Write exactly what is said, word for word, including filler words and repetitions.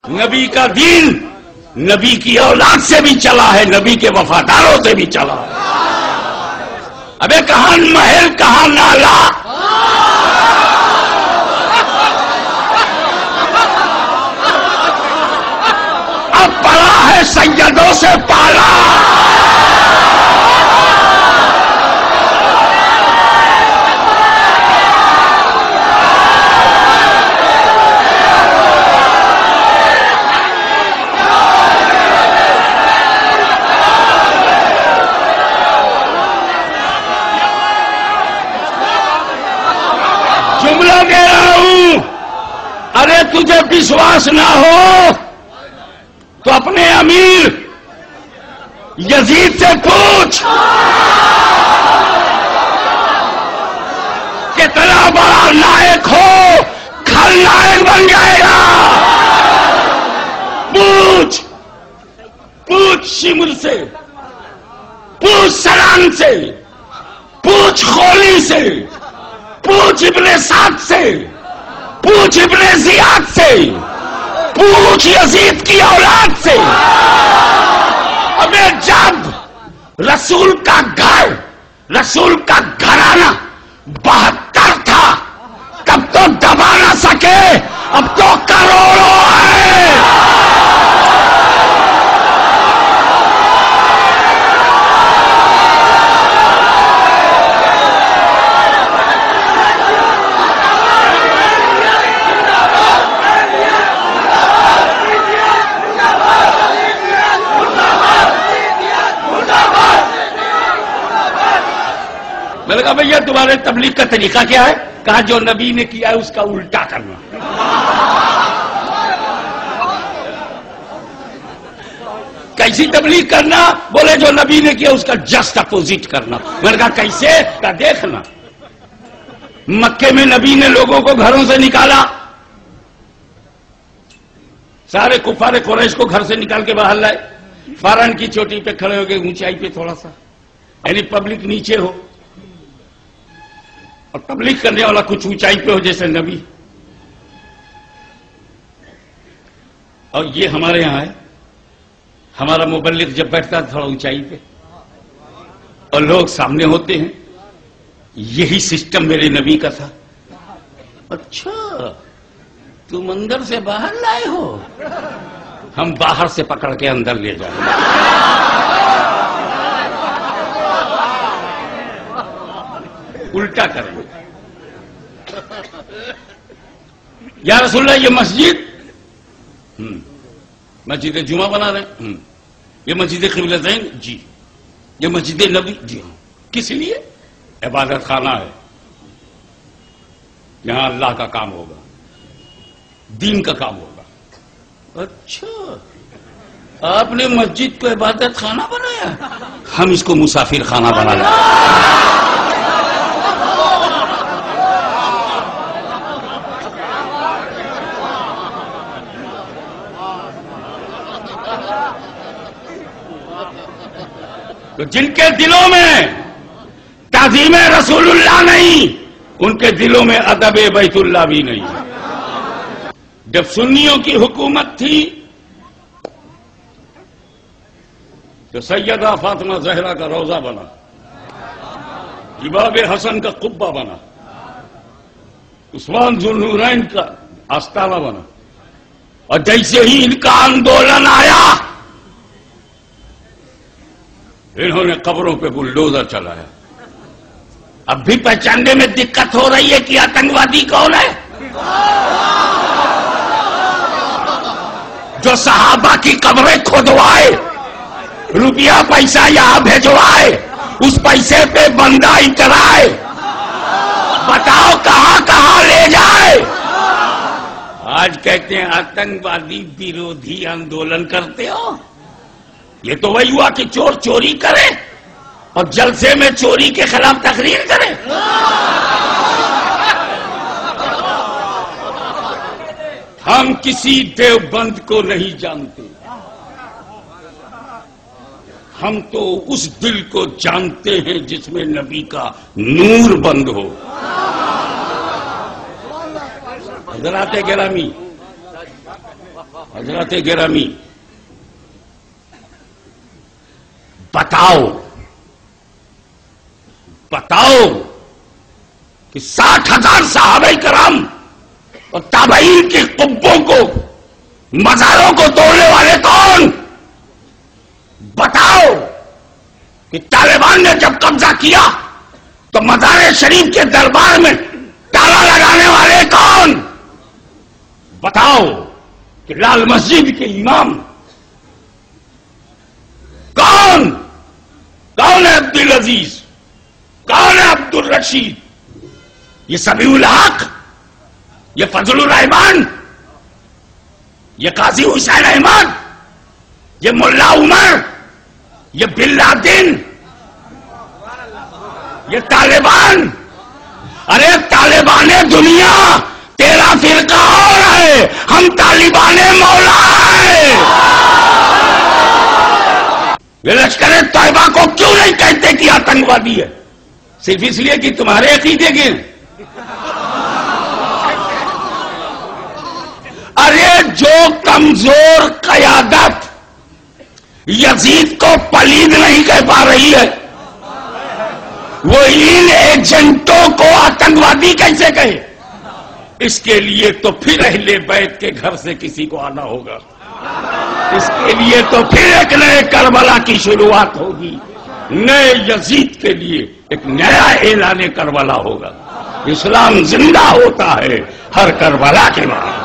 نبی کا دین نبی کی اولاد سے بھی چلا ہے، نبی کے وفاداروں سے بھی چلا ہے۔ ابے کہاں محل کہاں نالا، اب پڑا ہے سیدوں سے پالا۔ جملہ دے رہا ہوں، ارے تجھے وشواس نہ ہو تو اپنے امیر یزید سے پوچھ کتنا بڑا نائک ہو کھل نائک بن جائے گا۔ پوچھ پوچھ شمر سے، پوچھ سلان سے، پوچھ خولی سے، پوچھ ابن سعد سے، پوچھ ابن زیاد سے، پوچھ یزید کی اولاد سے۔ ابے جب رسول کا گھر، رسول کا گھرانہ بہتر تھا تب تو دبا نہ سکے، اب تو کروڑوں ہے۔ میں نے کہا بھئی تمہارے تبلیغ کا طریقہ کیا ہے؟ کہا جو نبی نے کیا ہے اس کا الٹا کرنا۔ کیسی تبلیغ کرنا؟ بولے جو نبی نے کیا اس کا جسٹ اپوزٹ کرنا۔ میں نے کہا کیسے؟ کہا دیکھنا، مکے میں نبی نے لوگوں کو گھروں سے نکالا، سارے کفار قریش کو گھر سے نکال کے باہر لائے، فارن کی چوٹی پہ کھڑے ہو گئے، اونچائی پہ تھوڑا سا، یعنی پبلک نیچے ہو اور تبلیغ کرنے والا کچھ اونچائی پہ ہو جیسے نبی۔ اور یہ ہمارے یہاں ہے، ہمارا مبلغ جب بیٹھتا ہے تھوڑا اونچائی پہ اور لوگ سامنے ہوتے ہیں۔ یہی سسٹم میرے نبی کا تھا۔ اچھا تم اندر سے باہر لائے ہو، ہم باہر سے پکڑ کے اندر لے جائیں گے۔ الٹا کریں گے۔ یا رسول اللہ یہ مسجد ہم مسجد جمعہ بنا رہے ہیں، یہ مسجد قبلتین جی، یہ مسجد نبی جی ہاں، کس لیے؟ عبادت خانہ ہے، یہاں اللہ کا کام ہوگا، دین کا کام ہوگا۔ اچھا آپ نے مسجد کو عبادت خانہ بنایا، ہم اس کو مسافر خانہ بنا لیں۔ تو جن کے دلوں میں تعظیم رسول اللہ نہیں، ان کے دلوں میں ادب بیت اللہ بھی نہیں۔ جب سنیوں کی حکومت تھی تو سیدہ فاطمہ زہرا کا روضہ بنا، امام حسن کا قبہ بنا، عثمان ذو النورین کا آستانہ بنا، اور جیسے ہی ان کا آندولن آیا انہوں نے قبروں پہ بلڈوزر چلایا۔ اب بھی پہچاننے میں دقت ہو رہی ہے کہ آتنکوادی کون ہے؟ جو صحابہ کی قبریں کھودوائے، روپیہ پیسہ یہاں بھیجوائے، اس پیسے پہ بندہ اترائے، بتاؤ کہاں کہاں لے جائے۔ آج کہتے ہیں آتنکوادی بیرودھی آندولن کرتے ہو۔ یہ تو وہی ہوا کہ چور چوری کرے اور جلسے میں چوری کے خلاف تقریر کرے۔ ہم کسی دیوبند کو نہیں جانتے، ہم تو اس دل کو جانتے ہیں جس میں نبی کا نور بند ہو۔ حضرات گرامی، حضرت گرامی بتاؤ بتاؤ کہ ساٹھ ہزار صحابہ کرام اور تابعین کے قبوں کو مزاروں کو توڑنے والے کون؟ بتاؤ کہ طالبان نے جب قبضہ کیا تو مزار شریف کے دربار میں تالا لگانے والے کون؟ بتاؤ کہ لال مسجد کے امام کون؟ کون ہے عبد العزیز؟ کون ہے عبد الرشید؟ یہ سمیع الحق، یہ فضل الرحمان، یہ قاضی حسین احمد، یہ ملا عمر، یہ بن لادن، یہ طالبان. ارے طالبان دنیا تیرا فرقہ اور ہے، ہم طالبان مولا ہے. یہ لشکر طیبہ کو کیوں نہیں کہتے کہ آتنکوادی ہے؟ صرف اس لیے کہ تمہارے عقیدے کے. ارے جو کمزور قیادت یزید کو پلید نہیں کہہ پا رہی ہے، وہ ان ایجنٹوں کو آتنکوادی کیسے کہے؟ اس کے لیے تو پھر اہل بیت کے گھر سے کسی کو آنا ہوگا. اس کے لیے تو پھر ایک نئے کربلا کی شروعات ہوگی. نئے یزید کے لیے ایک نیا اعلان کربلا ہوگا. اسلام زندہ ہوتا ہے ہر کربلا کے بعد.